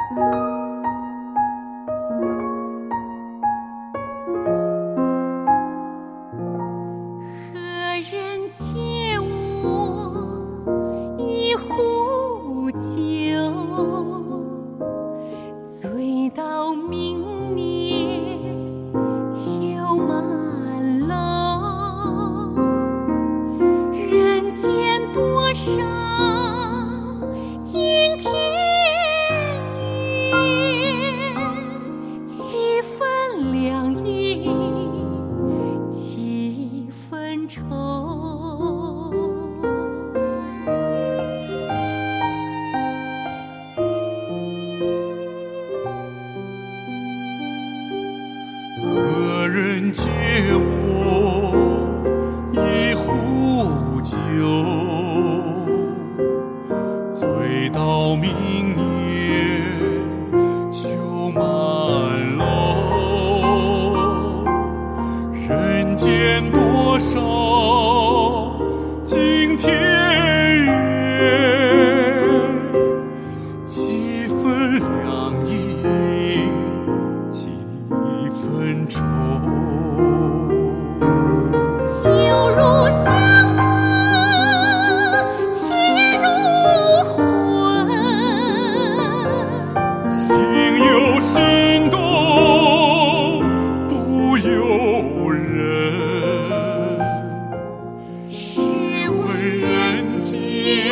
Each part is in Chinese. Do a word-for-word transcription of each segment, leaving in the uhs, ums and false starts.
何人借我一壶酒，醉到明年秋满楼。人间多少惊天怨，几分良意几分愁。 何人借我一壶酒，醉到明年秋满楼。人间多少惊天怨，几分良意几分愁。 酒如相思，情如魂， 情有心动不由人。 试问人间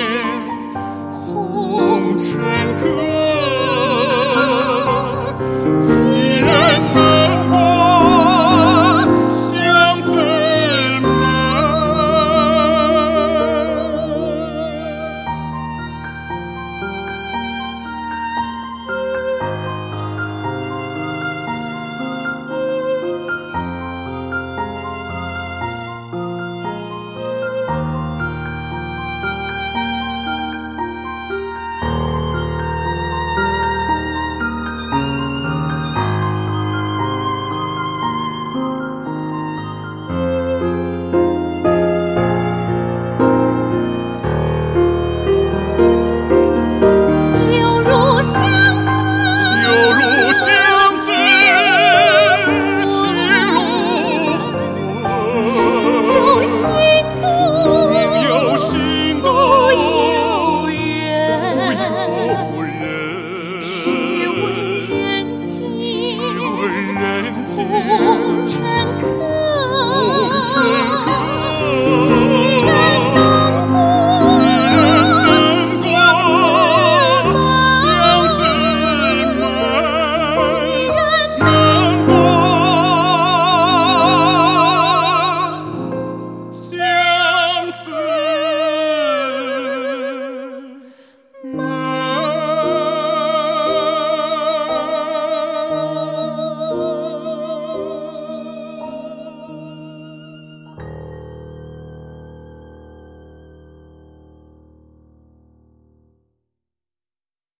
红尘客，几人能过相思门？ 酒如相思， 酒如相思，情如魂。 有心动情有心动不由人。 不由人。 试问人间试问人间